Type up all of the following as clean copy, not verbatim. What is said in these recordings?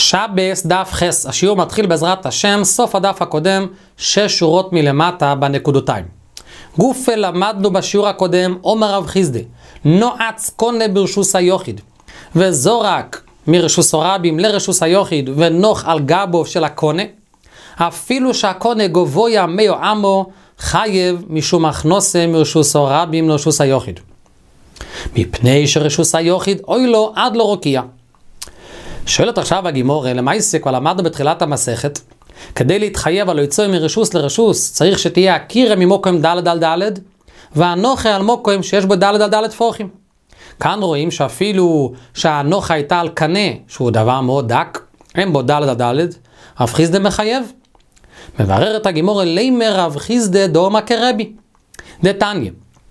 שבס דף חס, השיעור מתחיל בעזרת השם, סוף הדף הקודם, 6 שורות מלמטה בנקודותיים. גופה למדנו בשיעור הקודם, אומר רב חיסדה, נועץ קונה ברשוס היוחיד, וזורק מרשוס הרבים לרשוס היוחיד, ונוח על גבו של הקונה, אפילו שהקונה גבויה מאו עמו, חייב משום הכנוסה מרשוס הרבים לרשוס היוחיד. מפני שרשוס היוחיד אוי לו עד לא רוקיע. שואלת עכשיו הגימורה, למעשה כבר למדנו בתחילת המסכת, כדי להתחייב על יצוא מרשוס לרשוס, צריך שתהיה הקירה ממוקם דלת על דלת, והנוחה על מוקם שיש בו דלת על דלת פורחים. כאן רואים שאפילו שהנוחה הייתה על קנה, שהוא דבר מאוד דק, אין בו דלת על דלת, רב חיסדה מחייב. מבררת הגימורה, לימר רב חיסדה דומה כרבי. דתניא.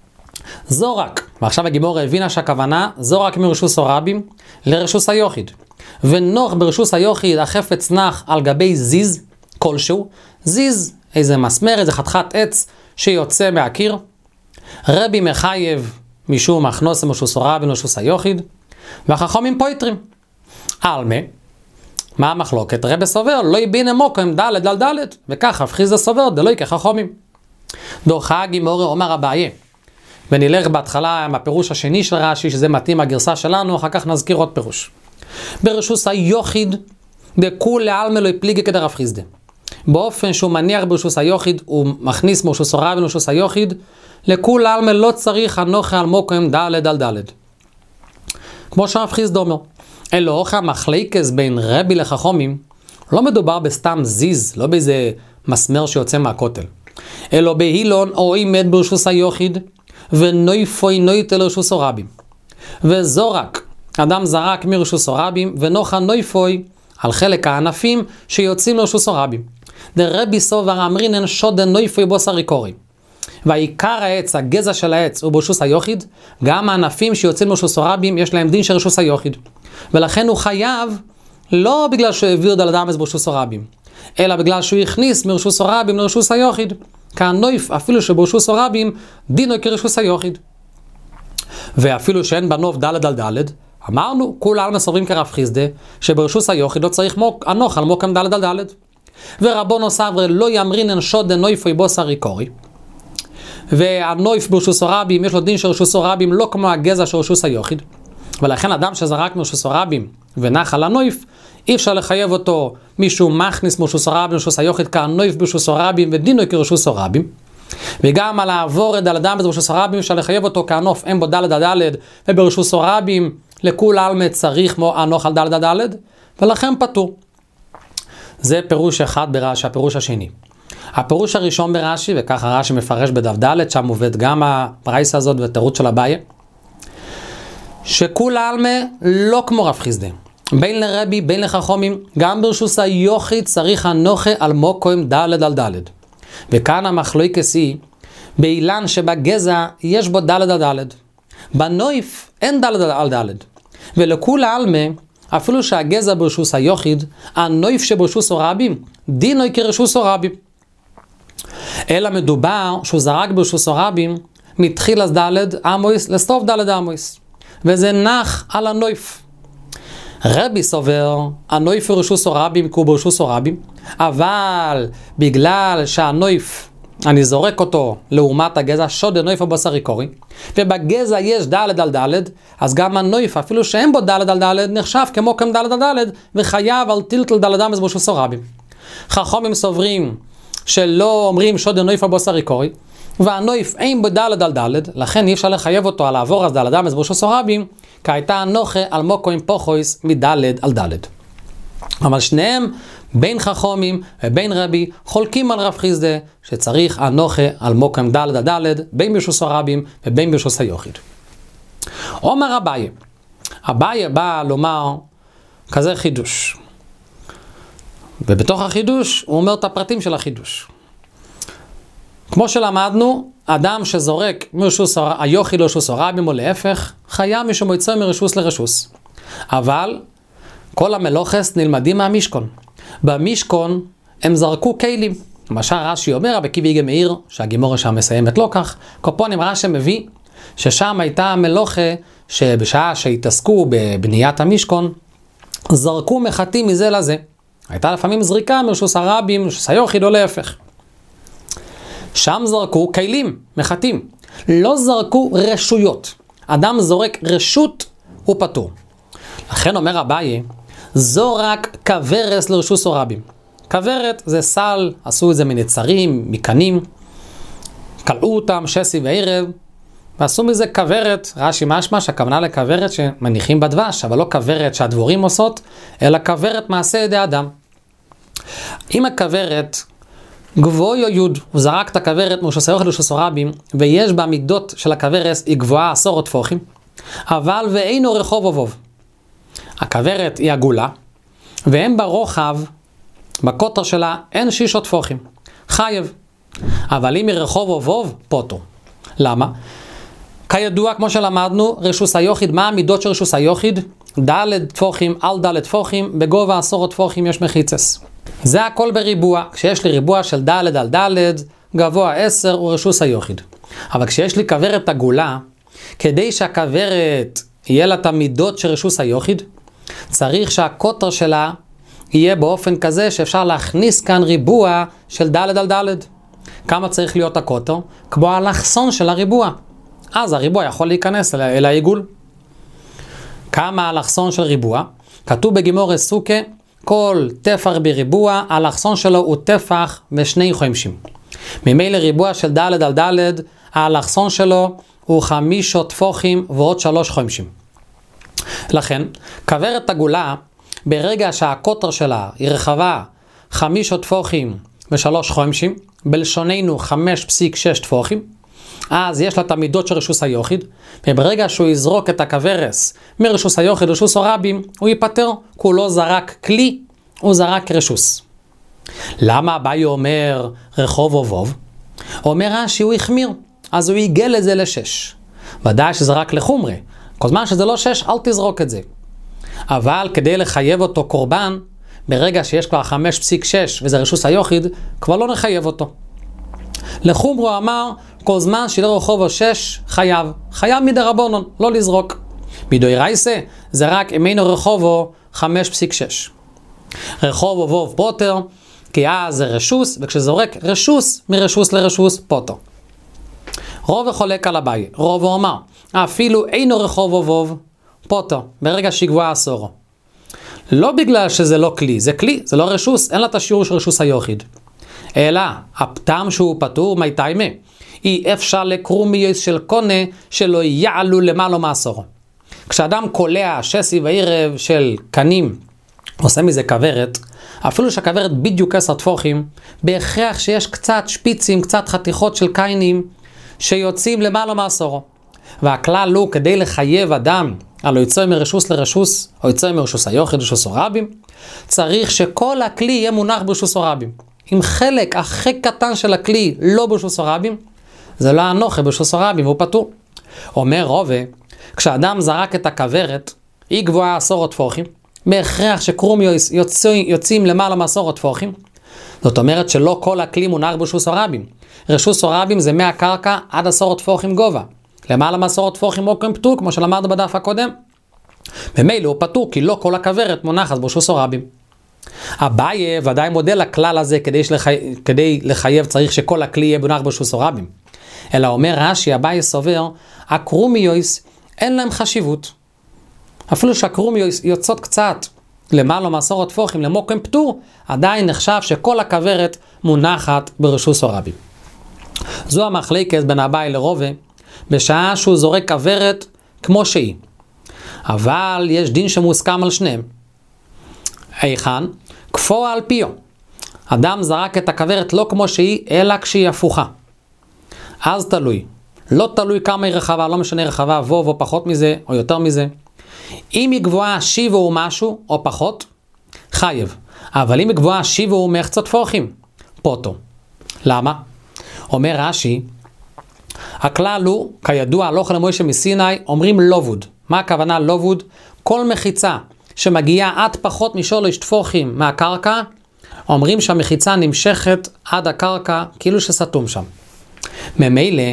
זורק, ועכשיו הגימורה הבינה שהכוונה, זורק מרשוס הרבים לרשוס היוחיד. ונוח ברשוס היוחיד החפץ נח על גבי זיז כלשהו, זיז איזה מסמר, איזה חתיכת עץ שיוצא מהקיר. רבי מחייב משום הכנוסה מרשוס הרבים לרשוס היוחיד, והחכמים פויטרים. אלמה, מה המחלוקת? רבי סובר, לא יבין מוקם דלת על דלת, וכך רב חיסדה סובר דלוי כחכמים. דוחה הגימורה אומר אביי, ונלך בהתחלה עם הפירוש השני של רש"י, שזה מתאים הגרסה שלנו, אחר כך נזכיר עוד פירוש. ברשוס היוחיד, דכול לעלמא לא יפליגי כדי רב חיסדה. באופן שהוא מניח ברשוס היוחיד, הוא מכניס מרשוס הרבים לרשוס היוחיד, לכול לעלמא לא צריך הנוחה על מוקם דלת על דלת. כמו שרב חיסדה אומר. אלא אוכל המחלקס בין רבי לחכמים, לא מדובר בסתם זיז, לא באיזה מסמר שיוצא מהכותל. אלא בהילון או עימד ברשוס היוחיד, ונויפוי נויטה לרשוס הרבים. וזורק, אדם זרק מרשוס הרבים, ונוחה נויפוי על חלק הענפים שיוצאים לרשוס הרבים. דרבי סובר אמרינן שודן נויפוי בוסר עיקורי. והעיקר העץ, הגזע של העץ, הוא ברשוס היוחיד, גם הענפים שיוצאים לרשוס הרבים יש להם דין של רשוס היוחיד. ולכן הוא חייב, לא בגלל שהוא העביר דל אדם ברשוס הרבים, אלא בגלל שהוא הכניס מרשוס הרבים לרשוס היוחיד. כנויף, אפילו שברשוס הרבים, דינו כרשוס היוחיד. ואפילו שאין בנוף דלת על דלת, אמרנו, כולם מסוברים כרב חיסדה, שברשוס היוחיד לא צריך הנוח על מוקם דלת על דלת. ורבונו סברי לא ימרינן שודן נויפוי בוסר עיקורי. והנויף ברשוס הרבים, יש לו דין של רשוס הרבים, לא כמו הגזע של רשוס היוחיד. ולכן אדם שזרק מרשוס הרבים ונח על הנויף, אי אפשר לחייב אותו מישהו מכניס מרשוס הרבים לרשוס היוחיד כנויף ברשוס הרבים ודינו כרשוס הרבים. וגם על העבור את דלת דלת ברשוס הרבים אפשר לחייב אותו כנוף אין בו דלת דלת, וברשוס הרבים לכול עלמא צריך הנוח על דלת דלת, ולכן פטור. זה פירוש אחד ברש"י, הפירוש השני. הפירוש הראשון ברש"י, וככה רש"י מפרש בדף ד', שם עובד גם הפרייס הזאת ותירוץ של אביי, שכול עלמא לא כמו רב חיסדה. בין לרבי, בין לחכמים, גם ברשוס היוחיד צריך הנוחה על מוקם דלת על דלת. וכאן המחלוקת היא, באילן שבגזע יש בו דלת על דלת. בנויף אין דלת על דלת. ולכול עלמא, אפילו שהגזע ברשוס היוחיד, הנויף שברשוס הרבים, דינוי כרשוס הרבים. אלא מדובר שהוא זרק ברשוס הרבים, מתחיל אז דלת עמויס לסוף דלת עמויס. וזה נח על הנויף. רבי סובר, הנויף ברשוס הרבים כי הוא ברשוס הרבים, אבל בגלל שהנויף, אני זורק אותו לעומת הגזע, שודן נויף בוסר עיקורי, ובגזע יש דלת על דלת, אז גם הנויף, אפילו שאין בו דלת על דלת, נחשב כמו כאן דלת על דלת, וחייב על טלטל דלת דמס ברשוס הרבים. חכמים סוברים שלא אומרים שודן נויף בוסר עיקורי, והנויף אין בו דלת על דלת, לכן אי אפשר לחייב אותו על לעבור אז דלת דמס ברשוס הרבים, כי הייתה הנוחה על מוקוים פוחויס מדלת על דלת. אבל שניהם, בין חכמים ובין רבי, חולקים על רב חיסדה שצריך הנוחה על מוקם דלת על דלת, בין ברשוס הרבים ובין ברשוס היוחיד. אומר אביי, אביי בא לומר כזה חידוש. ובתוך החידוש הוא אומר את הפרטים של החידוש. כמו שלמדנו, אדם שזורק מרשוס היוחיד לרשוס הרבים או להפך, חייב משום יוצא מרשוס לרשוס. אבל כל המלוכס נלמדים מהמשכון. במשכון הם זרקו כלים. למשל רש"י אומר, רבי יגאל מאיר, שהגימורה שם מסיימת לא כך, קופונים רש"י מביא ששם הייתה המלוכה שבשעה שהתעסקו בבניית המשכון, זרקו מחטים מזה לזה. הייתה לפעמים זריקה מרשוס הרבים, מרשוס היוחיד או להפך. שם זרקו כלים, מחטים. לא זרקו רשויות. אדם זורק רשות, הוא פטור. לכן אומר אביי, זו רק כברס לרשוס הרבים. כברת זה סל, עשו את זה מנצרים, מקנים, קלעו אותם שסי וערב, ועשו מזה כברת. רש"י משמע שהכוונה לכברת שמניחים בדבש, אבל לא כברת שהדבורים עושות, אלא כברת מעשה ידי אדם. אם הכברת גבוה יוד, הוא זרק את הכברת מרשוס היוחיד לרשוס הרבים, ויש בה מידות של הכברס, היא גבוהה 10 טפוחים, אבל ואינו רחוב ובוב. הכברת היא עגולה, והם ברוחב, בקוטר שלה, אין 6 טפוחים. חייב. אבל אם היא רחוב ובוב, פוטו. למה? כידוע, כמו שלמדנו, רשוס היוחיד, מה המידות של רשוס היוחיד? ד' טפוחים על ד' טפוחים, בגובה 10 טפוחים יש מחיצס. זה הכל בריבוע. כשיש לי ריבוע של ד' על ד', גבוה 10 הוא רשוס היוחיד. אבל כשיש לי כברת עגולה, כדי שהכברת יהיה לה את המידות של רשוס היוחיד, צריך שהקוטר שלה יהיה באופן כזה שאפשר להכניס כאן ריבוע של ד' על ד'. כמה צריך להיות הקוטר? כמו האלכסון של הריבוע. אז הריבוע יכול להיכנס אל העיגול. כמה האלכסון של ריבוע? כתוב בגימור סוכה, כל טפח בריבוע, האלכסון שלו הוא טפח ו2 חומשים. ממילא ריבוע של ד' על ד', האלכסון שלו הוא 5 טפוחים ועוד 3 חומשים. לכן, כברת עגולה, ברגע שהקוטר שלה היא רחבה 5 טפוחים ו3 חומשים, בלשוננו 5.6 טפוחים, אז יש לה את המידות של רשוס היוחיד, וברגע שהוא יזרוק את הכברס מרשוס היוחיד לרשוס הרבים, הוא ייפטר, כי הוא לא זרק כלי, הוא זרק רשוס. למה אביי אומר רחוב ובוב? אומר רש"י, הוא החמיר, אז הוא יגל את זה ל6. ודאי שזה רק לחומרה, כל זמן שזה לא 6, אל תזרוק את זה. אבל כדי לחייב אותו קורבן, ברגע שיש כבר 5.6 וזה רשוס היוחיד, כבר לא נחייב אותו. לחומרו הוא אמר, כל זמן שלא רחוב 6, חייב מדרבנן, לא לזרוק. מדאורייסה, זה רק אם אינו רחובו 5.6. רחוב ובוב פוטר, כי אז זה רשוס, וכשזורק רשוס, מרשוס לרשוס פוטר. רוב חולק על אביי, רוב הוא אמר, אפילו אינו רחוב ובוב פוטר, ברגע שגבוה 10. לא בגלל שזה לא כלי, זה כלי, זה לא רשוס, אין לה את השיעור של רשוס היוחיד. אלא, הפטם שהוא פטור, מי תיימה? אי אפשר לקרומיות של קונה שלא יעלו למעלה מ10. כשאדם קולע שסי וערב של קנים, עושה מזה כברת, אפילו שהכברת בדיוק 10 טפוחים, בהכרח שיש קצת שפיצים, קצת חתיכות של קיינים, שיוצאים למעלה מ10. והכלל הוא כדי לחייב אדם, הלא יצא מרשוס לרשוס, או יצא מרשוס היוחיד לרשוס הרבים, צריך שכל הכלי יהיה מונח ברשוס הרבים. אם חלק הכי קטן של הכלי לא ברשוס הרבים, זה לא הנוחה ברשוס הרבים, והוא פטור. אומר רובה, כשאדם זרק את הכברת, היא גבוהה 10 טפוחים, בהכרח שקרומיות יוצאים למעלה מ10 טפוחים, זאת אומרת שלא כל הכלי מונח ברשוס הרבים. רשוס הרבים זה מהקרקע עד 10 טפוחים גובה. למעלה מ10 טפוחים מוקם פטור, כמו שלמדנו בדף הקודם. במילא הוא פטור, כי לא כל הכברת מונחת ברשוס הרבים. אביי ודאי מודל לכלל הזה, כדי לחייב צריך שכל הכלי יהיה מונח ברשוס הרבים. אלא אומר רש"י, אביי סובר, הקרומיוס אין להם חשיבות. אפילו שהקרומיוס יוצאות קצת למעלה מ10 טפוחים למוקם פטור, עדיין נחשב שכל הכברת מונחת ברשוס הרבים. זו המחלקת בין אביי לרובה, בשעה שהוא זורק כברת כמו שהיא. אבל יש דין שמוסכם על שניהם. היכן? כפו על פיו. אדם זרק את הכברת לא כמו שהיא, אלא כשהיא הפוכה. אז תלוי. לא תלוי כמה היא רחבה, לא משנה רחבה, ווב או פחות מזה, או יותר מזה. אם היא גבוהה שיבו או משהו, או פחות, חייב. אבל אם היא גבוהה שיבו או מחצות טפוחים, פוטו. למה? אומר רש"י, הכלל הוא, כידוע, הלוך למוישה מסיני, אומרים לובוד. מה הכוונה לובוד? כל מחיצה שמגיעה עד פחות מ3 טפוחים מהקרקע, אומרים שהמחיצה נמשכת עד הקרקע, כאילו שסתום שם. ממילא,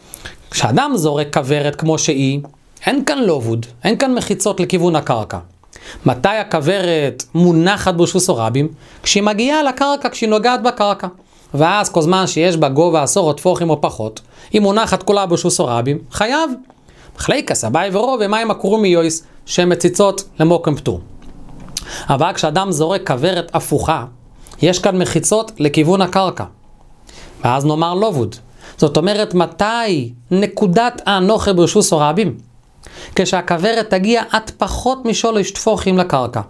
כשאדם זורק כברת כמו שהיא, אין כאן לובוד, אין כאן מחיצות לכיוון הקרקע. מתי הכוורת מונחת ברשוס הרבים? כשהיא מגיעה לקרקע, כשהיא נוגעת בקרקע. ואז כל זמן שיש בה גובה עשור טפוחים או פחות, היא מונחת כולה ברשוס הרבים, חייב. מחלקס, אביי ורוב, ומים הקרומים מיועס, שהן מציצות למוקם פטור. אבל כשאדם זורק כוורת הפוכה, יש כאן מחיצות לכיוון הקרקע. ואז נאמר לובוד. זאת אומרת, מתי נקודת האנוכה ברשוס הרבים? כשהכוורת תגיע עד פחות משלוש טפוחים לקרקע.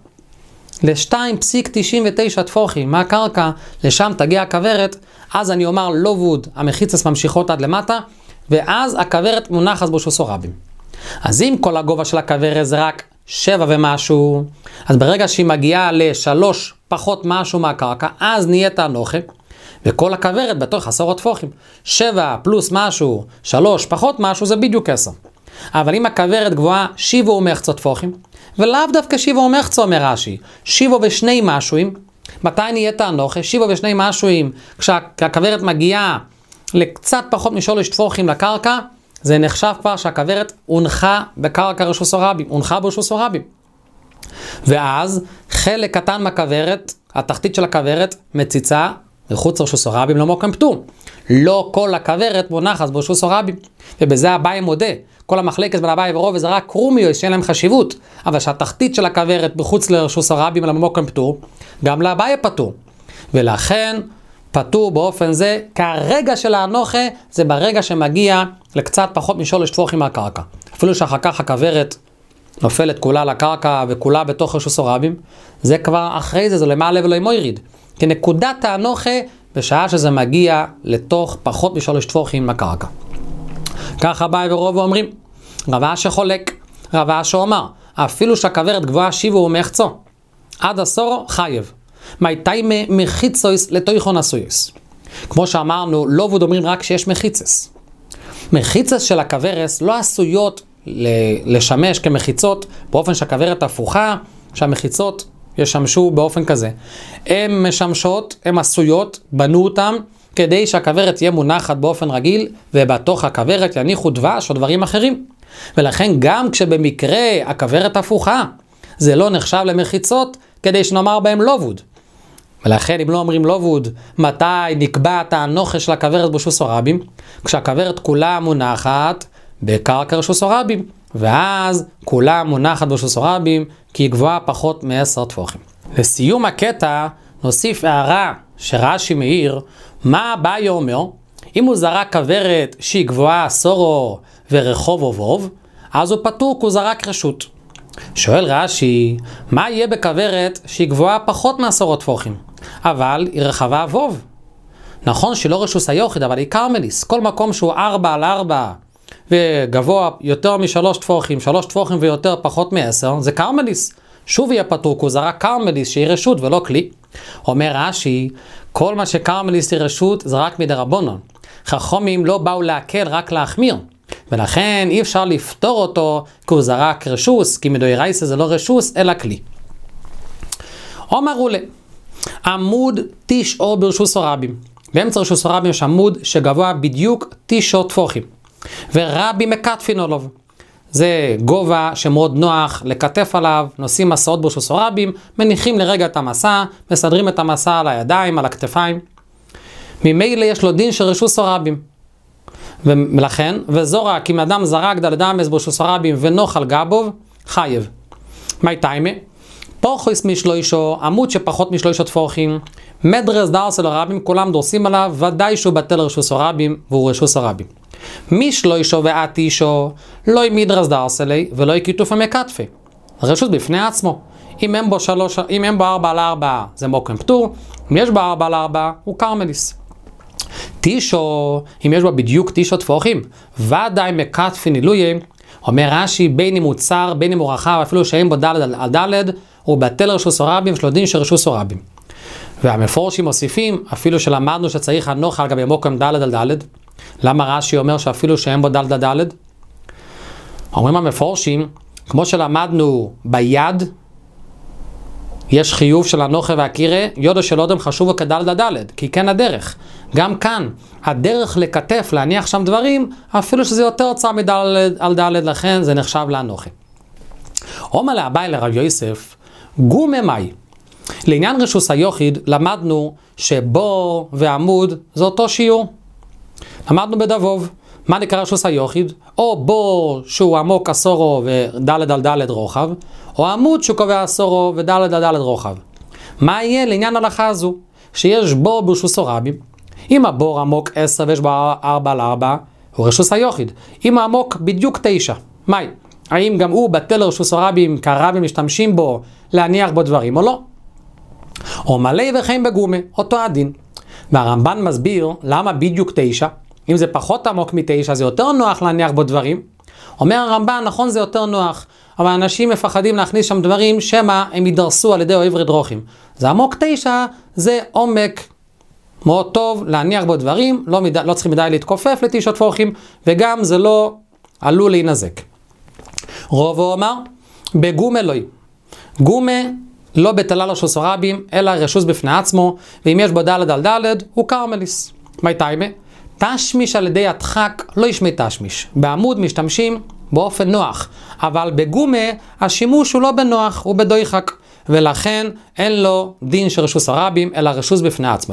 ל-2.99 טפוחים מהקרקע, לשם תגיע הכוורת, אז אני אומר לובוד, המחיצס ממשיכות עד למטה, ואז הכוורת מונחת ברשוס הרבים. אז אם כל הגובה של הכוורת זה רק 7 ומשהו, אז ברגע שהיא מגיעה ל3 פחות משהו מהקרקע, אז נהיית האנוכה, וכל הכוורת בתוך עשור טפוחים. 7 פלוס משהו, 3 פחות משהו, זה בדיוק 10. אבל אם הכוורת גבוהה 7 ומחצות טפוחים, ולאו דווקא 7 ומחצו אומר רש"י, 7 ושני משואים, מתי נהיית האנוכה? 7 ושני משואים, כשהכוורת מגיעה לקצת פחות משלוש טפוחים לקרקע, זה נחשב כבר שהכוורת הונחה בקרקע רשוס הרבים, הונחה ברשוס הרבים. ואז חלק קטן מהכוורת, התחתית של הכוורת, מציצה מחוץ לרשוס הרבים למוקם פטור. לא כל הכוורת מונחת ברשוס הרבים. ובזה אביי מודה, כל המחלקת בין אביי ורוב זה רק קרומיוס שאין להם חשיבות, אבל שהתחתית של הכוורת מחוץ לרשוס הרבים למוקם פטור, גם לאביי פטור. ולכן פטור באופן זה, כרגע של האנוכה זה ברגע שמגיע לקצת פחות משלוש טפוחים מהקרקע. אפילו שאחר כך הכוורת נופלת כולה לקרקע וכולה בתוך רשוס הרבים, זה כבר אחרי זה, זה למעלה ולא מויריד. כי נקודת האנוכה בשעה שזה מגיע לתוך פחות משלוש טפוחים מהקרקע. ככה אביי ורוב אומרים, רב אשי חולק, רב אשי אומר, אפילו שהכוורת גבוהה 7 ומחצו, עד עשור חייב. מתי מחיצויס לתויכון עשויס. כמו שאמרנו, לא ועוד אומרים רק שיש מחיצס. מחיצס של הכוורס לא עשויות לשמש כמחיצות באופן שהכוורת הפוכה, שהמחיצות ישמשו באופן כזה. הן משמשות, הן עשויות, בנו אותן, כדי שהכוורת תהיה מונחת באופן רגיל, ובתוך הכוורת יניחו דבש או דברים אחרים. ולכן גם כשבמקרה הכוורת הפוכה, זה לא נחשב למחיצות, כדי שנאמר בהם לא ווד. ולכן אם לא אומרים לא ווד, מתי נקבעת האנוכה של הכוורת ברשוס הרבים? כשהכוורת כולה מונחת בקרקע רשוס הרבים, ואז כולה מונחת ברשוס הרבים, כי היא גבוהה פחות מ10 טפוחים. לסיום הקטע נוסיף הערה שרש"י מאיר, מה אביי אומר? אם הוא זרק כוורת שהיא גבוהה סורו ורחוב ובוב, אז הוא פטור כי הוא זרק רשות. שואל רש"י, מה יהיה בכוורת שהיא גבוהה פחות מ10 טפוחים, אבל היא רחבה ווב? נכון שהיא לא רשוס היוחיד, אבל היא קרמליס. כל מקום שהוא 4x4 וגבוה יותר מ3 טפוחים, 3 טפוחים ויותר פחות מ10, זה קרמליס. שוב יהיה פטור, כי הוא זרק קרמליס שהיא רשות ולא כלי. אומר רש"י, כל מה שקרמליס היא רשות זה רק מדרבנן. חכמים לא באו להקל, רק להחמיר. ולכן אי אפשר לפתור אותו כי הוא זרק רשוס, כי מדאורייתא זה לא רשוס אלא כלי. אמרו לה, עמוד 9 ברשוס הרבים. באמצע רשוס הרבים יש עמוד שגבוה בדיוק 9 טפוחים. ורבי מקטפין עליו. זה גובה שמאוד נוח לקטף עליו, נושאים מסעות ברשוס הרבים, מניחים לרגע את המסע, מסדרים את המסע על הידיים, על הכתפיים. ממילא יש לו דין של רשוס הרבים. ולכן, וזורק, אם אדם זרק דלת אמס ברשוס הרבים ונוח על גבוב, חייב. מי תיימה? פורחויס משלוישו, עמוד שפחות משלוישו טפוחים, מדרס דרסל הרבים, כולם דורסים עליו, ודאי שהוא בטל רשוס הרבים, והוא רשוס הרבים. משלוישו ועתישו, לא מדרס דרסלי, ולא כיתוף המקטפה. רשוס בפני עצמו. אם אין בו 4x4, זה מוקם פטור, אם יש בו 4x4, הוא קרמליס. תישו, אם יש בה בדיוק 9 טפוחים, ודאי מקטפין עילויה, אומר רש"י, בין אם הוא צר, בין אם הוא רחב, אפילו שאין בו דלת על דלת, הוא בטל רשוס הרבים, יש לו דין של רשוס הרבים. והמפורשים מוסיפים, אפילו שלמדנו שצריך הנוח על גבי מוקם דלת על דלת, למה רש"י אומר שאפילו שאין בו דלת על דלת? אומרים המפורשים, כמו שלמדנו ביד, יש חיוב של הנוחה והקירה, יודו של אודם חשוב כדלת הדלת, כי כן הדרך. גם כאן, הדרך לכתף, להניח שם דברים, אפילו שזה יותר צר מדלת על דלת, לכן זה נחשב להנוחה. אומר לאביי לרב יוסף, גומה מאי. לעניין רשוס היוחיד למדנו שבור ועמוד זה אותו שיעור. למדנו בדבוב. מה נקרא רשוס היוחיד? או בור שהוא עמוק עשורו ודלת על דלת רוחב, או עמוד שהוא קובע עשורו ודלת על דלת רוחב. מה יהיה לעניין הלכה הזו? שיש בור ברשוסו רבים. אם הבור עמוק 10 ויש בו 4 על 4, הוא רשוס היוחיד. אם העמוק בדיוק 9, מהי? האם גם הוא בטל רשוסו רבים, כרבים משתמשים בו להניח בו דברים או לא? או מלא וכן בגומה, אותו הדין. והרמב"ן מסביר למה בדיוק 9, אם זה פחות עמוק מ9 זה יותר נוח להניח בו דברים. אומר הרמב"ן, נכון זה יותר נוח, אבל אנשים מפחדים להכניס שם דברים שמה הם יידרסו על ידי אוהב רדרוכים. זה עמוק 9, זה עומק מאוד טוב להניח בו דברים, לא צריכים מדי להתכופף לתשעות פורחים, וגם זה לא עלול להינזק. רובו אומר, בגומה לא. גומה לא בטלה רשוס רבים, אלא רשוס בפני עצמו, ואם יש בו דלת על דלת, הוא קרמליס. מה תיימה? תשמיש על ידי הדחק לא ישמי תשמיש. בעמוד משתמשים באופן נוח, אבל בגומה השימוש הוא לא בנוח, הוא בדויחק, ולכן אין לו דין של רשוס הרבים, אלא רשוס בפני עצמו.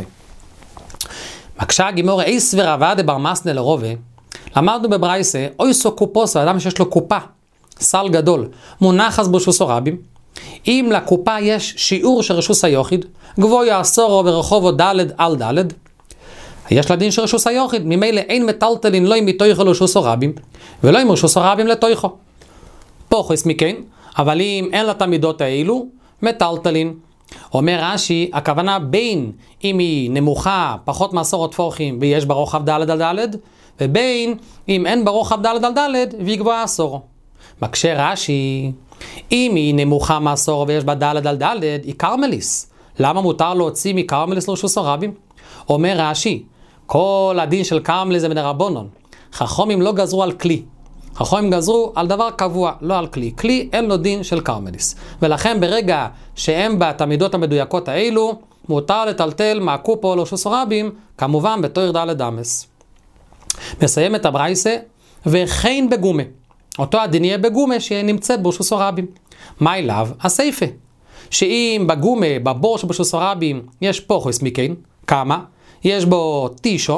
מקשה גימור אייס ורבה דבר מסנה לרובה, למדנו בברייסה, אויסו קופוס, האדם שיש לו קופה, סל גדול, מונחס ברשוס הרבים, אם לקופה יש שיעור של רשוס היוחיד, גבוי עשורו ורחובו דלת על דלת, יש לה דין של רשוס היוחיד, ממילא אין מטלטלין לא עם מתויכו לרשוס הרבים, ולא עם רשוס הרבים לתויכו. פוחס מכן, אבל אם אין לה את המידות האלו, מטלטלין. אומר רש"י, הכוונה בין אם היא נמוכה, פחות מעשורות פורחים, ויש בה רוחב דלת על דלת, ובין אם אין בה רוחב דלת על דלת, והיא גבוהה עשורו. מקשה רש"י, אם היא נמוכה מעשורו ויש בה דלת על דלת, היא קרמליס. למה מותר להוציא מקרמליס לרשוס הרבים? אומר רש"י, כל הדין של קרמליס זה מדרבנן. חכמים לא גזרו על כלי. חכמים גזרו על דבר קבוע, לא על כלי. כלי אין לו דין של קרמליס. ולכן ברגע שאין בה את המידות המדויקות האלו, מותר לטלטל מהקופו לרשוס הרבים, כמובן בתור דלת דמס. מסיים את הברייסה, וכן בגומה. אותו הדין יהיה בגומה שנמצאת ברשוס הרבים. מה אליו? הסייפה. שאם בגומה, בבור שברשוס הרבים, יש פוחס מכן, כמה? יש בו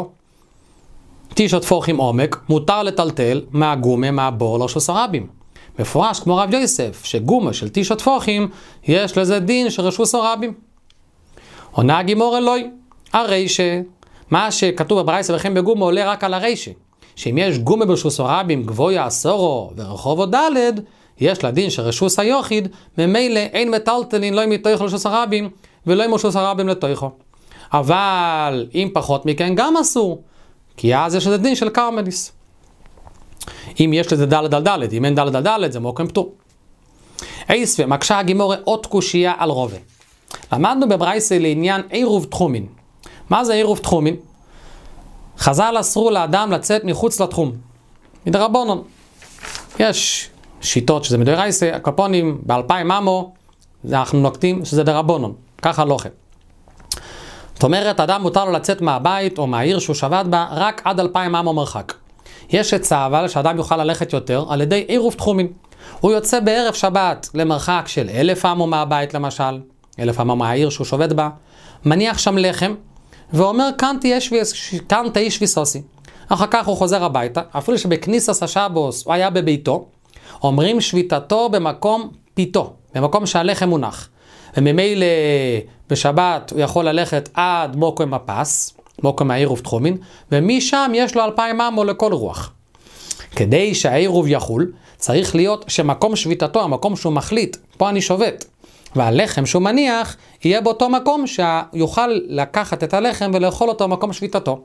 טישות פורחים עומק, מותר לטלטל מהגומה, מהבור לרשוס הרבים. מפורש כמו רב יוסף, שגומה של טישות פורחים, יש לזה דין של רשוס הרבים. עונה הגימור אלוהי, הריישה, מה שכתוב בברייסה וכן בגומה עולה רק על הריישה. שאם יש גומה ברשוס הרבים, גבויה עשורו ורחובו דלת, יש לדין של רשוס היוחיד, ממילא אין מטלטלין לא עם מתויכו לרשוס הרבים, ולא עם רשוס הרבים לתויכו. אבל אם פחות מכן גם אסור, כי אז יש לזה דין של קרמליס. אם יש לזה דלת על דלת, אם אין דלת על דלת, זה מוקם פטור. אייס ומקשה הגימורה עוד קושייה על רובה. למדנו בברייסה לעניין עירוב תחומין. מה זה עירוב תחומין? חז"ל אסרו לאדם לצאת מחוץ לתחום. מדרבנן. יש שיטות שזה מדרייסה, הקפונים ב2000 אמו, אנחנו נוקטים שזה דרבנן. ככה לא כן. זאת אומרת, אדם מותר לו לצאת מהבית או מהעיר שהוא שבת בה רק עד 2000 אמו מרחק. יש עצה אבל שאדם יוכל ללכת יותר על ידי עירוב תחומים. הוא יוצא בערב שבת למרחק של 1000 אמו מהבית למשל, 1000 אמו מהעיר שהוא שובת בה, מניח שם לחם ואומר כאן תהי שביסוסי. אחר כך הוא חוזר הביתה, אפילו שבכניסת השבוס הוא היה בביתו, אומרים שביתתו במקום פיתו, במקום שהלחם מונח. וממילא בשבת הוא יכול ללכת עד מוקם הפס, מוקם העירוב תחומין, ומשם יש לו 2000 אמו לכל רוח. כדי שהעירוב יחול, צריך להיות שמקום שביתתו, המקום שהוא מחליט, פה אני שובת, והלחם שהוא מניח, יהיה באותו מקום שיוכל לקחת את הלחם ולאכול אותו במקום שביתתו.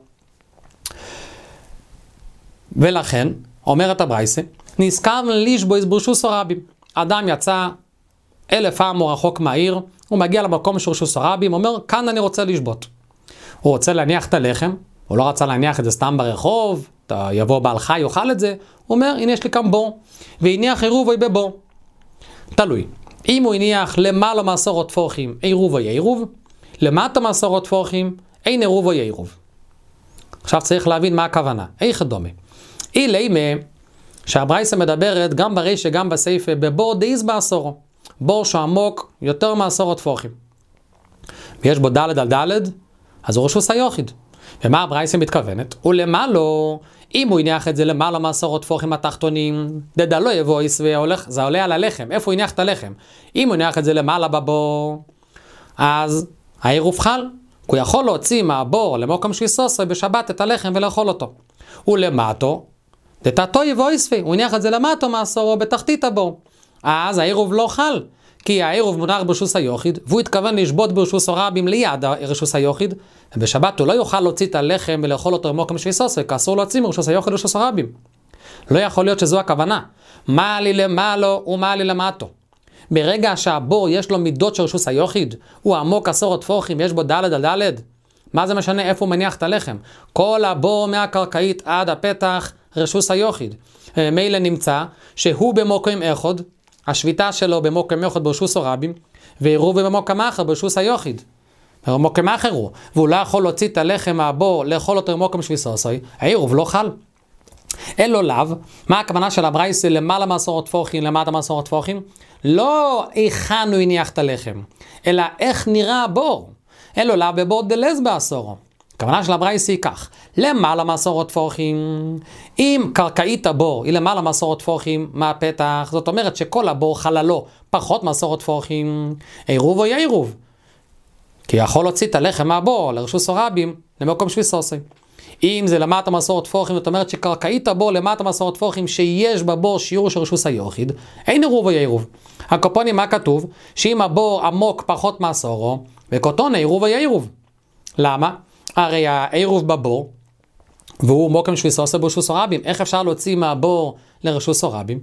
ולכן, אומרת הברייסה, נזכר לישבויס ברשוס הרבים. אדם יצא 1000 אמו רחוק מהעיר, הוא מגיע למקום של רשוס הרבים, אומר, כאן אני רוצה לשבות. הוא רוצה להניח את הלחם, הוא לא רצה להניח את זה סתם ברחוב, יבוא בעל חי, יאכל את זה, הוא אומר, הנה יש לי כאן בור, והניח עירוב או בבור. תלוי. אם הוא הניח למעלה מעשורות פורחים, עירוב או עירוב, למטה מעשורות פורחים, אין עירוב או עירוב. עכשיו צריך להבין מה הכוונה. איך דומה? אילי שהברייסה מדברת גם ברישה גם בסייפה בבור דאיז בעשורו, בור שעמוק יותר מעשרות טפוחים. ויש בו דלת על דלת, אז הוא רשוס היוחיד. ומה הברייסה מתכוונת? ולמעלו, אם הוא הניח את זה למעלה מעשרות טפוחים התחתונים, דדלו יבוא והולך, זה עולה על הלחם. איפה הוא הניח את הלחם? אם הוא הניח את זה למעלה בבור, אז העירוב חל. הוא יכול להוציא מהבור למוקם שביסוסי בשבת את הלחם ולאכול אותו. ולמטו, דתתו יבוא הוא הניח את זה למטו מעשורו בתחתית הבור. אז העירוב לא חל. כי העירוב מונח ברשוס היוחיד, והוא התכוון לשבות ברשוס הרבים ליד רשוס היוחיד, ובשבת הוא לא יוכל להוציא את הלחם ולאכול אותו במוקם שביסוסי, כי אסור להוציא מרשוס היוחיד לרשוס הרבים. לא יכול להיות שזו הכוונה. מה לי למעלו ומה לי למטו. ברגע שהבור יש לו מידות של רשוס היוחיד, הוא עמוק עשרות טפוחים, יש בו דלת על דלת, מה זה משנה איפה הוא מניח את הלחם? כל הבור מהקרקעית עד הפתח רשוס היוחיד. מילא נמצא שהוא במוקם אחד, השביטה שלו במוקם אחד ברשוס הרבים, ועירוב במוקם אחר ברשוס היוחיד. במוקם אחר הוא, והוא לא יכול להוציא את הלחם מהבור, לאכול אותו במוקם שביסוסי, העירוב לא חל. אלו לאו, מה הכוונה של הברייסה למעלה מעשרות טפוחים, למטה מעשרות טפוחים? לא היכן הוא הניח את הלחם, אלא איך נראה הבור. אלו לאו בבור דלז בעשורו. הכוונה של הברייסה היא כך, למעלה מעשרות טפוחים, אם קרקעית הבור היא למעלה מעשרות טפוחים מהפתח, זאת אומרת שכל הבור חללו פחות מעשרות טפוחים, עירוב או יעירוב. כי יכול להוציא את הלחם מהבור לרשוס הרבים למקום שביסוסי. אם זה למטה מעשרות טפוחים, זאת אומרת שקרקעית הבור למטה מעשרות טפוחים שיש בבור שיעור של רשוס היוחיד, אין עירוב או יעירוב. הקופונים מה כתוב? שאם הבור עמוק פחות מעשורו, וקוטון עירוב או יעירוב. למה? הרי העירוב בבור, והוא מוקם שביסוסי ברשוס הרבים, איך אפשר להוציא מהבור לרשוס הרבים?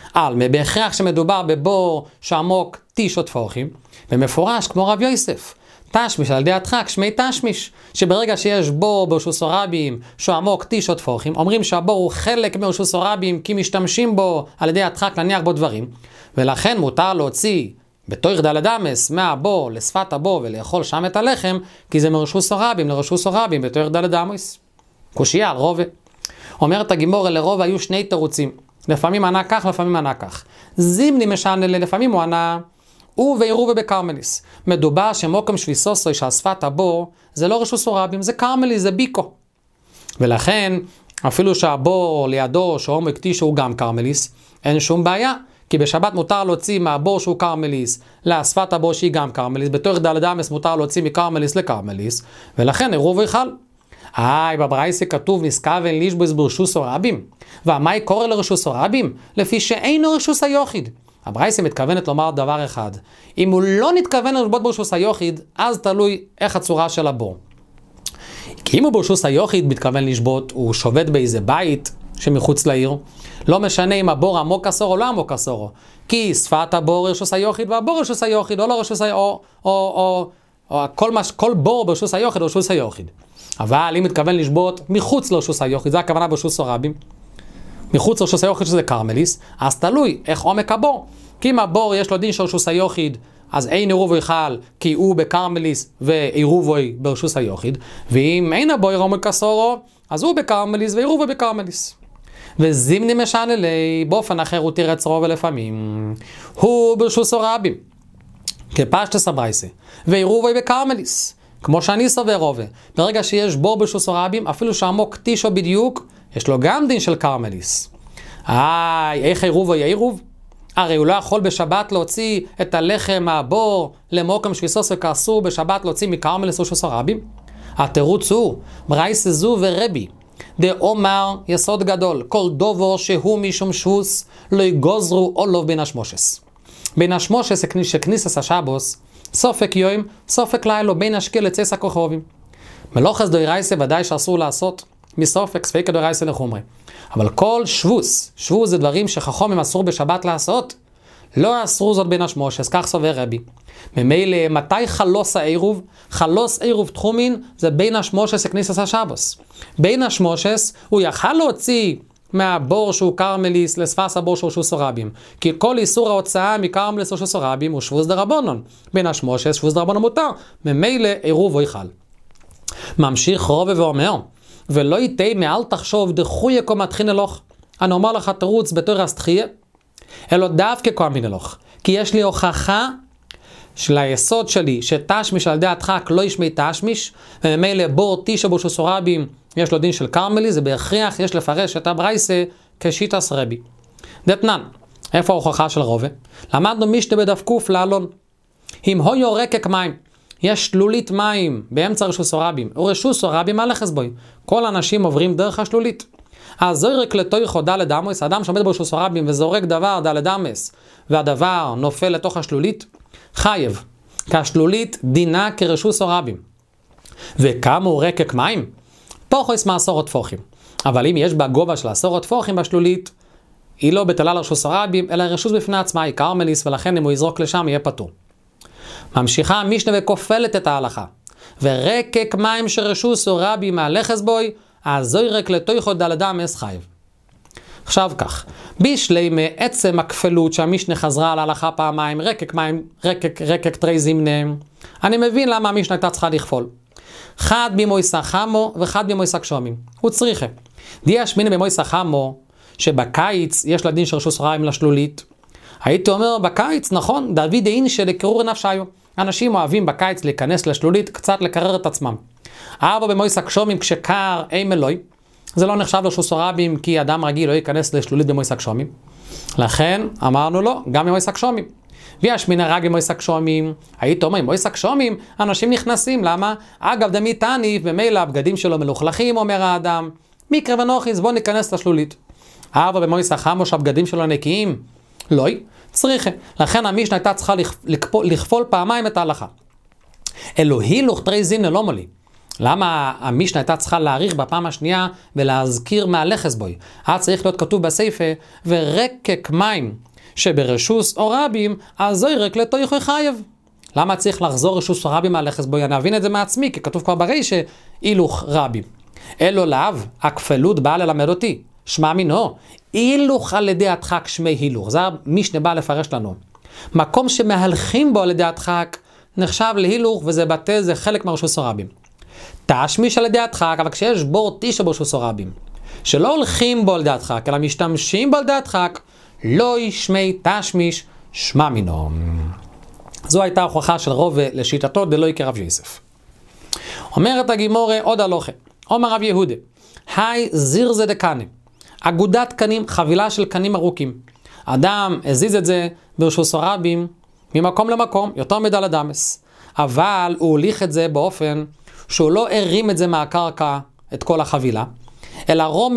בהכרח שמדובר בבור שעמוק תשעות טפוחים, ומפורש כמו רב יוסף. תשמיש על ידי הדחק, שמי תשמיש, שברגע שיש בור ברשוס הרבים שהוא עמוק תשעות טפוחים, אומרים שהבור הוא חלק מרשוס הרבים כי משתמשים בו על ידי הדחק להניח בו דברים, ולכן מותר להוציא בתוך דלת אמס מהבור לשפת הבור ולאכול שם את הלחם, כי זה מרשוס הרבים לרשוס הרבים בתוך דלת אמס. קושייה על רובה. אומרת הגימורה, לרובה היו שני תירוצים, לפעמים ענה כך, לפעמים ענה כך. זימני משנה, לפעמים הוא ענה הוא ועירוב בקרמליס. מדובר שמוקם שביסוסי שהשפת הבור זה לא רשוס הרבים, זה קרמליס, זה ביקו. ולכן אפילו שהבור לידו שעומק תשע הוא גם קרמליס, אין שום בעיה. כי בשבת מותר להוציא מהבור שהוא קרמליס לשפת הבור שהיא גם קרמליס, בתוך דלת אמס מותר להוציא מקרמליס לקרמליס, ולכן עירוב ויחל. בברייסה כתוב נזכוון לישבוס ברשוס הרבים. והמאי קורא לרשוס הרבים? לפי שאינו רשוס היוחיד. הברייסה מתכוונת לומר דבר אחד, אם הוא לא נתכוון לשבות ברשוס היוחיד, אז תלוי איך הצורה של הבור. כי אם הוא ברשוס היוחיד מתכוון לשבות, הוא שובת באיזה בית שמחוץ לעיר, לא משנה אם הבור עמוק עשור או לא עמוק עשור, כי שפת הבור רשוס היוחיד והבור רשוס היוחיד, או לא רשוס היוחיד, או כל בור ברשוס היוחיד או רשוס היוחיד. אבל אם מתכוון לשבות מחוץ לרשוס היוחיד, זה הכוונה ברשוס הרבים, מחוץ לרשוס היוחיד שזה קרמליס, אז תלוי איך עומק הבור. כי אם הבור יש לו דין של רשוס היוחיד, אז אין עירוב ויחל, כי הוא בקרמליס ועירוב ברשוס היוחיד, ואם אין הבור עומק עשורו, אז הוא בקרמליס ועירוב בקרמליס. וזימני משנה לי, באופן אחר הוא תירץ רוב לפעמים, הוא ברשוס הרבים, כפשטס הברייסה, ועירוב בקרמליס, כמו שאני סובר רובה. ברגע שיש בור ברשוס הרבים, אפילו שעמוק תשע בדיוק, יש לו גם דין של קרמליס. איך עירוב או יעירוב? הרי הוא לא יכול בשבת להוציא את הלחם מהבור למוקם שביסוסי, כאסור בשבת להוציא מקרמליס רשוס הרבים. התירוץ הוא, ברייסה זו ורבי, דאומר יסוד גדול, כל דובור שהוא משום שבוס לא יגוזרו אולוב בין השמושס. בין השמושס שכניסס השבוס, סופק יום, סופק לילה, בין השקיל לצס הכוכבים. מלוכס דוירייסה ודאי שאסור לעשות, מסופק ספיקה דוירייסה לחומרי. אבל כל שבוס, שבוס זה דברים שחכמים אסור בשבת לעשות, לא אסרו זאת בין השמושס, כך סובר רבי. ממילא, מתי חלוס העירוב? חלוס עירוב תחומין זה בין השמושס לכניסס השבוס. בין השמושס הוא יכל להוציא מהבור שהוא קרמליס לשפס הבור שהוא שוס הרבים. כי כל איסור ההוצאה מקרמליס לשוס הרבים הוא שבוס דרבנון. בין השמושס שבוס דרבנון מותר. ממילא עירוב ויחל. ממשיך רובה ואומר, ולא יתה מעל תחשוב דחוי יקום מתחין אלוך. אני אומר לך תירוץ בתור אסתחיה, אלא דווקא כהן בנלוך. כי יש לי הוכחה של היסוד שלי, שתשמיש על ידי הדחק לא ישמי תשמיש, וממילא בור תשע ברשוס רבים, יש לו דין של קרמלי, זה בהכרח, יש לפרש את הברייסה כשיטס רבי. דתנן, איפה ההוכחה של רובה? למדנו משנה בדף קוף לאלון. אם הויו רקק מים, יש שלולית מים באמצע רשוס רבים, ורשוס רבים הלכס בוי. כל האנשים עוברים דרך השלולית. אז זורק לתויכו דלת אמס, אדם שעומד ברשוס רבים וזורק דבר דלת אמס, והדבר נופל לתוך השלולית, חייב, כי השלולית דינה כרשוס רבים. וכמה הוא רקק מים? פוחס מעשרות פוחים. אבל אם יש בה גובה של 10 פוחים בשלולית, היא לא בטלה לרשוס רבים, אלא רשוס בפני עצמה, היא קרמליס, ולכן אם הוא יזרוק לשם יהיה פטור. ממשיכה המשנה וכופלת את ההלכה. ורקק מים שרשוס רבים מהלכס בוי, אז זורק לתויכו דלת אמס חייב. עכשיו כך, בשלי מעצם הכפלות שהמשנה חזרה על ההלכה פעמיים, רקק מים, רקק תרי זמנה, אני מבין למה המשנה הייתה צריכה לכפול. חד במויסה חמו וחד במויסה קשומים. הוא צריכה. דיש מיני במויסה חמו, שבקיץ יש לדין של רשוס רבים לשלולית. הייתי אומר בקיץ, נכון, דוד אין שלקרור נפשיו. אנשים אוהבים בקיץ להיכנס לשלולית, קצת לקרר את עצמם. אבל במויסה קשומים כשקר אין אלוהי, זה לא נחשב לרשוס רבים, כי אדם רגיל לא ייכנס לשלולית במויסה קשומים. לכן אמרנו לו, גם במויסה קשומים. ויש מן הרג במויסה קשומים, היית אומר, במויסה קשומים, אנשים נכנסים, למה? אגב דמי תניף, במילא הבגדים שלו מלוכלכים, אומר האדם, מקרה ונוחיס, בוא ניכנס לשלולית. אבל במויסה חמו שהבגדים שלו נקיים, לא, צריכה. לכן המשנה הייתה צריכה לכפול פעמיים את ההלכה. אלוהי לוכתרי זימנה לא מולי. למה המשנה הייתה צריכה להאריך בפעם השנייה ולהזכיר מהלכס בוי? צריך להיות כתוב בסייפה, ורקק מים שברשוס או רבים, אז זורק לתויכו חייב. למה צריך לחזור רשוס או רבים מהלכס בוי? אני אבין את זה מעצמי, כי כתוב כבר ברישה, אילוך רבים. אלו לאו, הכפלות באה ללמד אותי. שמע מינו, אילוך על ידי הדחק שמי הילוך. זה המשנה בא לפרש לנו. מקום שמהלכים בו על ידי הדחק, נחשב להילוך, וזה בטל, זה חלק מהרשוס או רבים. תשמיש על ידי הדחק, אבל כשיש בור תשע ברשוס רבים, שלא הולכים בו על ידי הדחק, אלא משתמשים בו על ידי הדחק, לא ישמי תשמיש שמע מינו. זו הייתה ההוכחה של רובה לשיטתו דלא יקר רב יוסף. אומרת הגימורה עוד הלוכה, אומר רב יהודה, היי זיר זה דקנה, אגודת קנים, חבילה של קנים ארוכים. אדם הזיז את זה ברשוס רבים, ממקום למקום, יותר מדלת אמס. אבל הוא הוליך את זה באופן שהוא לא הרים את זה מהקרקע, את כל החבילה, אלא רומה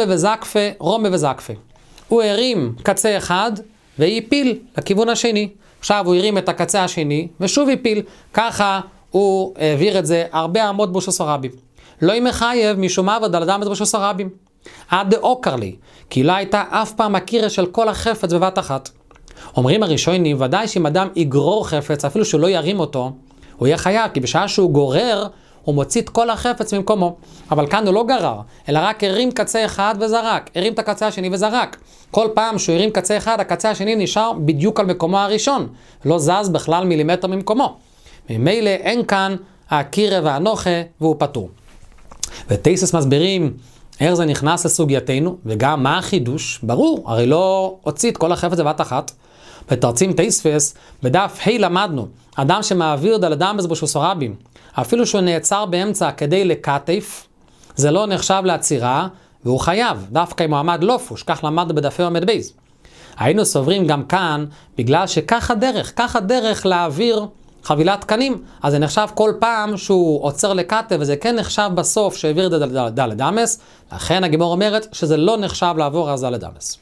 וזקפה. הוא הרים קצה אחד והפיל לכיוון השני. עכשיו הוא הרים את הקצה השני ושוב הפיל. ככה הוא העביר את זה הרבה עמוד ברשוס רבים. לא מחייב משום עבד דלת אמס ברשוס רבים. עד דאוקר לי, כי לא הייתה אף פעם הקירה של כל החפץ בבת אחת. אומרים הראשונים, ודאי שאם אדם יגרור חפץ, אפילו שהוא לא ירים אותו, הוא יהיה חייב, כי בשעה שהוא גורר, הוא מוציא את כל החפץ ממקומו. אבל כאן הוא לא גרר, אלא רק הרים קצה אחד וזרק, הרים את הקצה השני וזרק. כל פעם שהוא הרים קצה אחד, הקצה השני נשאר בדיוק על מקומו הראשון, לא זז בכלל מילימטר ממקומו. ממילא אין כאן הקירה והנוחה, והוא פטור. ותייסס מסבירים, איך זה נכנס לסוגייתנו, וגם מה החידוש? ברור, הרי לא הוציא את כל החפץ בבת אחת. בתרצים תייספס, בדף ה' למדנו, אדם שמעביר דלת אמס ברשוס רבים, אפילו שהוא נעצר באמצע כדי לקטף, זה לא נחשב לעצירה, והוא חייב, דווקא אם הוא עמד לופוש, כך למדנו בדפי עומד בייז. היינו סוברים גם כאן, בגלל שכך הדרך להעביר חבילת קנים, אז זה נחשב כל פעם שהוא עוצר לקטף, וזה כן נחשב בסוף שהעביר דלת אמס, לכן הגימור אומרת שזה לא נחשב לעבור אז דלת אמס.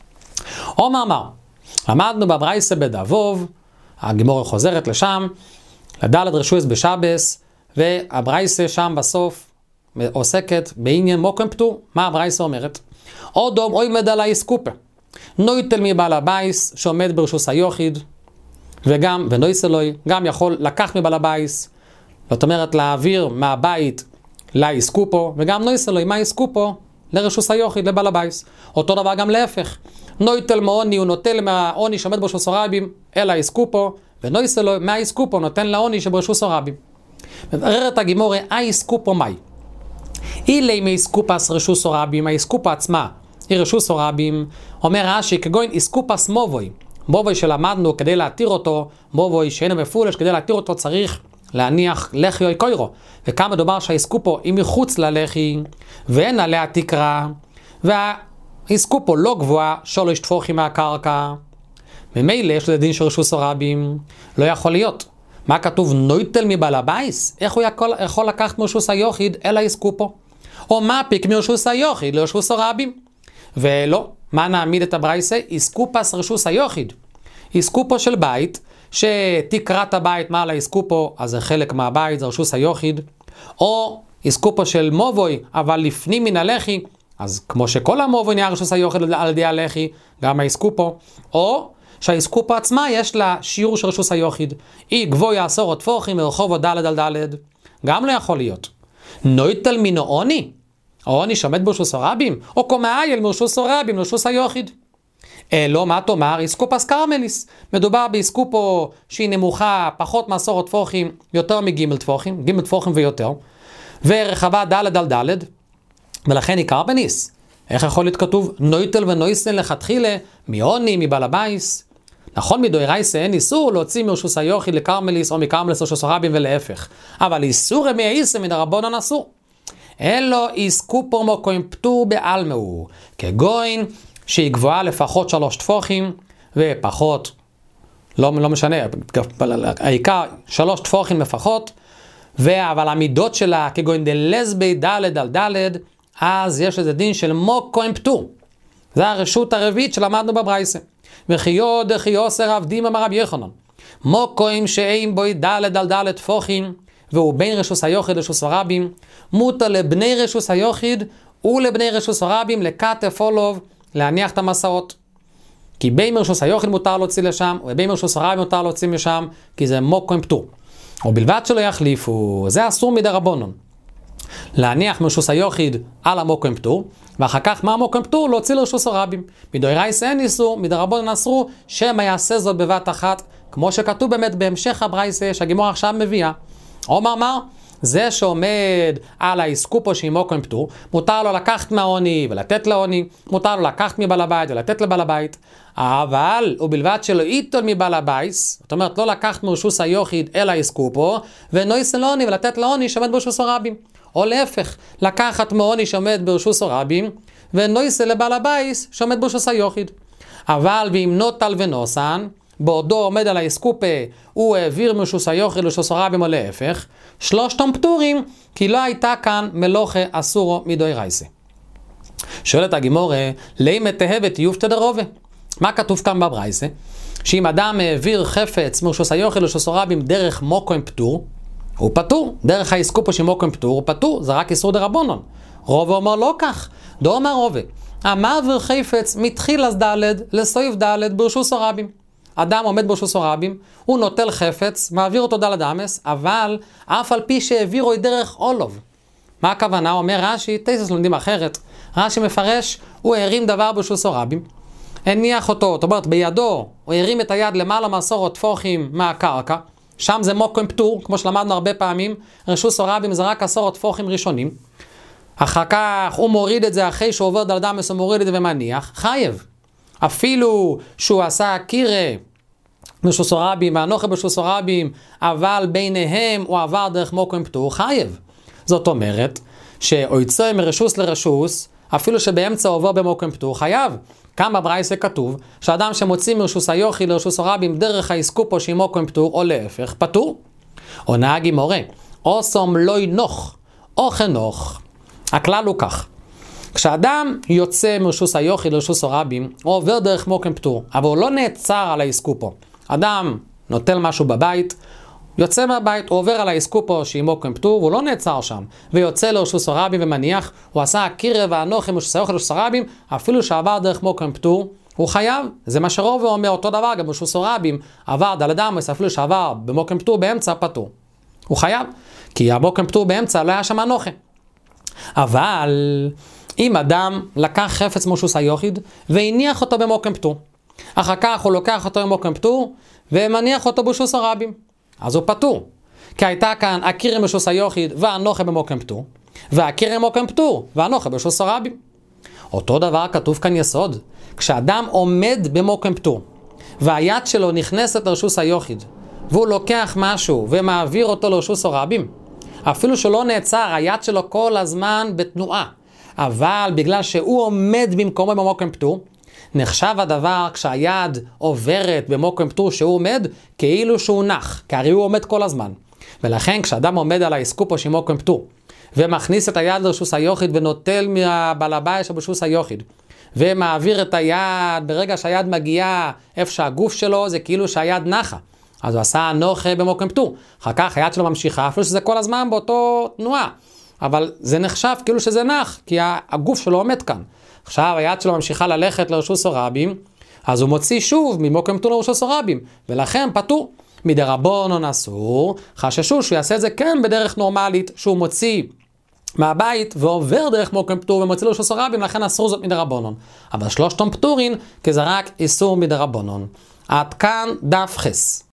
אומר, למדנו בברייסה בדאבוב, הגימור חוזרת לשם, לדלת רשוס בשבס, והברייסה שם בסוף עוסקת בעניין מוקם פטור. מה הברייסה אומרת? אודום אוי מדלי סקופה, נויטל מבעל הבייס שעומד ברשוס היוחיד, וגם, ונויסלוי, גם יכול לקח מבעל הבייס, זאת אומרת להעביר מהבית לאיסקופו, וגם נויסלוי, מה איסקופו? לרשוס היוחיד, לבעל הבייס. אותו דבר גם להפך. נויטל מעוני, הוא נוטל מהעוני שעומד ברשוס הרבים, אל האיסקופו, ונויסלוי, מהאיסקופו נותן לעוני שברשוס הרבים. מבררת הגימורה, האיסקופו מאי? אילי מאיסקופס רשוס הרבים, האיסקופה עצמה, רשוס רבים. אומר רש"י, כגון איסקופס מובוי. מובוי שלמדנו כדי להתיר אותו, מובוי שאינו מפולש, כדי להתיר אותו צריך להניח לחי או קוירו. וכמה מדובר שהאיסקופו היא מחוץ ללחי, ואין עליה תקרה, והאיסקופו לא גבוהה, שלוש טפוחים מהקרקע. ממילא יש לזה דין של רשוס רבים, לא יכול להיות. מה כתוב? נויטל מבעל הבייס? איך הוא יכול לקחת מרשוס היוחיד אל האיסקופו? או מה פיק מרשוס היוחיד לרשוס רבים? ולא, מה נעמיד את הברייסה? איסקופס רשוס היוחיד. איסקופו של בית, שתקרת הבית מעל האיסקופו, אז זה חלק מהבית, זה רשוס היוחיד. או איסקופו של מובוי, אבל לפנים מן הלחי, אז כמו שכל המובוי נהיה רשוס היוחיד על ידי הלחי, גם האיסקופו. או שהאיסקופו עצמה יש לה שיעור של רשוס היוחיד. היא גבוה 10 טפוחים מרחוב ד' על ד'. גם לא יכול להיות. נויטל מינו עוני, העוני שעומד ברשוס הרבים, או קומאייל מרשוס הרבים לרשוס היוחיד. לא, מה תאמר? איסקופס קרמליס. מדובר באיסקופו שהיא נמוכה פחות מ10 טפוחים, יותר מג' טפוחים, ג' טפוחים ויותר, ורחבה ד' על ד', ולכן היא קרבניס. איך יכול להיות כתוב? נויטל ונויסן לכתחילה, מעוני, מבעל הבייס. נכון, מדאורייסה אין איסור להוציא מרשוס היוחיד לקרמליס או מקרמליס לרשוס הרבים ולהפך. אבל איסור מאיסא מדרבנן אסור. אלו איסקופו מוקוים פטור בעלמאו, כגוין שהיא גבוהה לפחות 3 טפוחים ופחות, לא משנה, העיקר 3 טפוחים לפחות, אבל המידות שלה כגוין דלזבי ד' על ד', אז יש לזה דין של מוקוים פטור. זה הרשות הרביעית שלמדנו בברייסה. וחיו דחיוסר עבדים אמר רבי יוחנן, מוקוים שאין בוי ד' על ד' טפוחים, והוא בין רשוס היוחיד לרשוס הרבים, מותר לבני רשוס היוחיד ולבני רשוס הרבים לקטף אולוב להניח את המסעות. כי בין רשוס היוחיד מותר להוציא לשם, ובין רשוס הרבים מותר להוציא משם, כי זה מוקוים פטור. ובלבד שלא יחליפו, זה אסור מדרבנן. להניח מרשוס היוחיד על המוקוים פטור, ואחר כך מה המוקוים פטור? להוציא לרשוס הרבים. מדאורייסה אין איסור, מדרבנן אסרו, שמא יעשה זאת בבת אחת, כמו שכתוב באמת בהמשך הברייסה שהגימור עכשיו מביאה. אומר מה? זה שעומד על האיסקופו שהיא מוקוים פטור, מותר לו לקחת מהעוני ולתת לעוני, מותר לו לקחת מבעל הבית ולתת לבעל הבית, אבל ובלבד שלא ייטול מבעל הבייס, זאת אומרת לא לקחת מרשוס היוחיד אל האיסקופו, ונויסן לעוני ולתת לעוני שעומד ברשוס הרבים. או להפך, לקחת מעוני שעומד ברשוס הרבים, ונויסן לבעל הבייס שעומד ברשוס היוחיד. אבל ואם נוטל ונוסן, בעודו עומד על האיסקופה, הוא העביר מרשוס היוחיד לרשוס הרבים או להפך, שלושתם פטורים, כי לא הייתה כאן מלוכה אסורו מדאורייסה. שואלת הגימורה, לימא תהבת יופתא דרובה. מה כתוב כאן בברייסה? שאם אדם העביר חפץ מרשוס היוחיד לרשוס הרבים דרך מוקוים פטור, הוא פטור. דרך האיסקופה של מוקוים פטור הוא פטור, זה רק איסור דרבנן. רובה אומר לא כך. דו אומר רובה, המעביר חפץ מתחיל אז ד' לסעיף ד' ברשוס הרבים. אדם עומד ברשוס הרבים, הוא נוטל חפץ, מעביר אותו ד' אמס, אבל אף על פי שהעבירו דרך אולוב. מה הכוונה? אומר רש"י, תייסס לומדים אחרת. רש"י מפרש, הוא הרים דבר ברשוס הרבים, הניח אותו, זאת אומרת בידו, הוא הרים את היד למעלה מ10 טפוחים מהקרקע, שם זה מוקוים פטור, כמו שלמדנו הרבה פעמים, רשוס הרבים זה רק 10 טפוחים ראשונים, אחר כך הוא מוריד את זה אחרי שהוא עובר ד' אמס, הוא מוריד את זה ומניח, חייב. אפילו שהוא עשה קירה ברשוס הרבים ואנוכי ברשוס הרבים, אבל ביניהם הוא עבר דרך מוקוים פטור, חייב. זאת אומרת שאויצא מרשוס לרשוס, אפילו שבאמצע עובר במוקוים פטור, חייב. כאן בברייסה כתוב שאדם שמוציא מרשוס היוחיד לרשוס הרבים דרך האיסקופו שהיא מוקוים פטור או להפך, פטור. עונה הגימורה, או סום לא ינוך או חנוך. הכלל הוא כך, כשאדם יוצא מרשוס היוחיד לרשוס הרבים, הוא עובר דרך מוקוים פטור, אבל הוא לא נעצר על האיסקופו. אדם נוטל משהו בבית, יוצא מהבית, הוא עובר על האיסקופו שהיא מוקוים פטור, והוא לא נעצר שם, ויוצא לרשוס הרבים ומניח, הוא עשה קירה ואנוכי מרשוס היוחיד לרשוס הרבים, אפילו שעבר דרך מוקוים פטור, הוא חייב. זה מה שרובה אומר, אותו דבר גם ברשוס הרבים, עבר ד' אמס, אפילו שעבר במוקוים פטור באמצע פטור. הוא חייב, כי המוקוים פטור באמצע לא היה שם אנוכי. אבל אם אדם לקח חפץ מרשוס היוחיד והניח אותו במוקוים פטור, אחר כך הוא לוקח אותו במוקוים פטור ומניח אותו ברשוס הרבים, אז הוא פטור. כי הייתה כאן הקירה מרשוס היוחיד ואנוכי במוקוים פטור, והקירה במוקוים פטור ואנוכי ברשוס הרבים. אותו דבר כתוב כאן יסוד. כשאדם עומד במוקם פטור, והיד שלו נכנסת לרשוס היוחיד, והוא לוקח משהו ומעביר אותו לרשוס הרבים, אפילו שלא נעצר, היד שלו כל הזמן בתנועה, אבל בגלל שהוא עומד במקומו במוקם פטור, נחשב הדבר כשהיד עוברת במוקם פטור שהוא עומד, כאילו שהוא נח, כי הרי הוא עומד כל הזמן. ולכן כשאדם עומד על האסקופו של מוקם פטור, ומכניס את היד לרשוס היוחיד ונוטל מהבעל הבית שברשוס היוחיד, ומעביר את היד, ברגע שהיד מגיעה איפה שהגוף שלו, זה כאילו שהיד נחה. אז הוא עשה נוחה במוקם פטור. אחר כך היד שלו ממשיכה, אפילו שזה כל הזמן באותו תנועה. אבל זה נחשב כאילו שזה נח, כי הגוף שלו עומד כאן. עכשיו היד שלו ממשיכה ללכת לרשוס הרבים, אז הוא מוציא שוב ממוקם פטור לרשוס הרבים, ולכן פטור. מדרבנן אסור, חששו שהוא יעשה את זה כן בדרך נורמלית, שהוא מוציא מהבית ועובר דרך מוקם פטור ומוציא לרשוס הרבים, לכן אסור זאת מדרבנן. אבל שלושתם פטורין, כי זה רק איסור מדרבנן. עד כאן דף חס.